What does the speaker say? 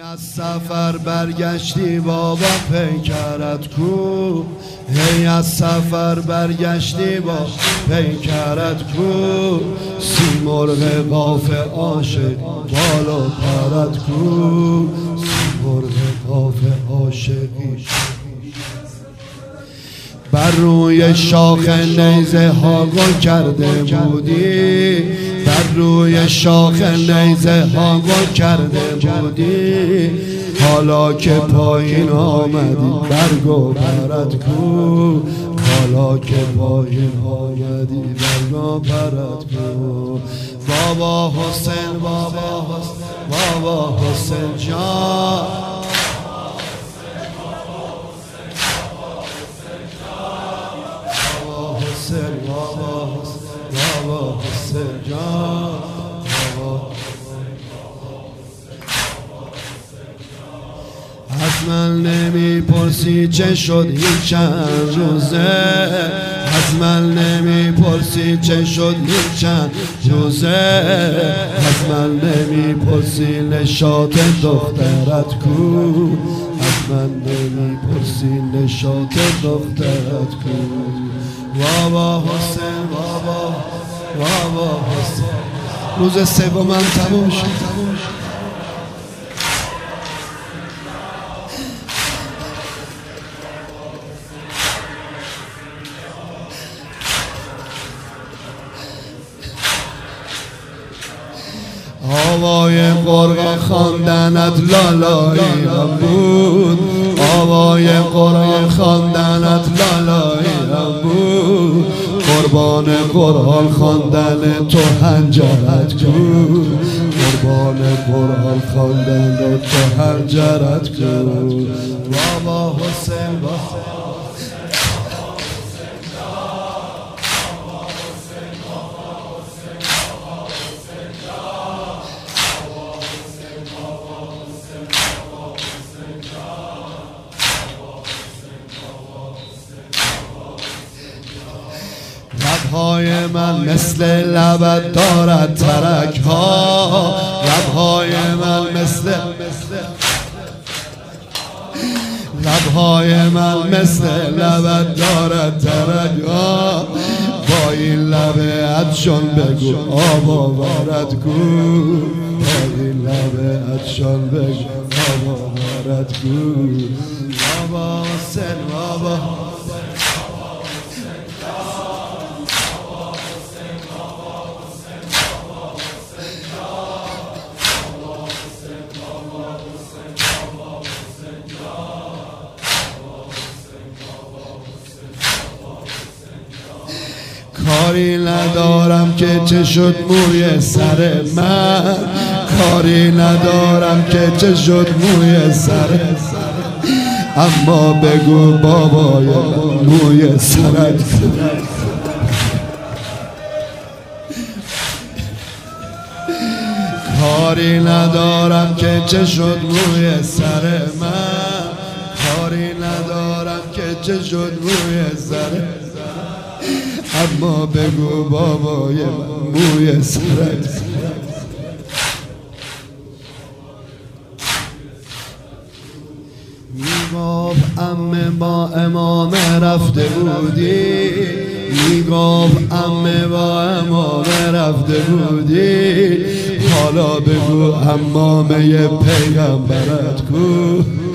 از سفر برگشتی بابا پیکرت کو، هی از سفر برگشتی با پیکرت کو، سیمرغ قاف عاشق بالا پرت کو، سیمرغ قاف عاشقی بر روی شاخ نیزه ها گل کرده بودی، بر روی شاخ نیزه ها گل کرده بودی، حالا که پایین آمدی برگ و برت کو، حالا که پایین آمدی برگ و برت کو. بابا حسین بابا حسین بابا حسین جان، بابا حسین جان، از من نمیپرسی چه شد این چند روزه، از من نمیپرسی چه شد این چند روزه، از من نمیپرسی نشاط دخترت کو، از من نمیپرسی نشاط دخترت کو. بابا حسین بابا حسین، روز سومم تموم شد. آوای قرآن خواندنت لالایی هم بود، آوای قرآن خواندنت لالایی هم بود، قربان قرآن خواندن تو هنجرت کو، قربان قرآن خواندن تو هنجرت کو. بابا حسین لبهای من مثل لبت دارد ترک ها، لبهای من مثل لبهای من مثل لبت دارد ترک ها، با این لبت شون بگو آب آورد کو، با این لبت شون بگو آب آورد کو. بابا حسین بابا کاری ندارم که چه شد موی سر من، کاری ندارم که چه شد موی سر، اما بگو بابای موی سرت کاری ندارم که چه شد موی سر من، کاری ندارم که چه شد موی سر، اما بگو بابای موی سرت. میگفت عمه با امامه رفته بودی، میگفت عمه با امامه رفته بودی، حالا بگو امامه پیغمبرت کو،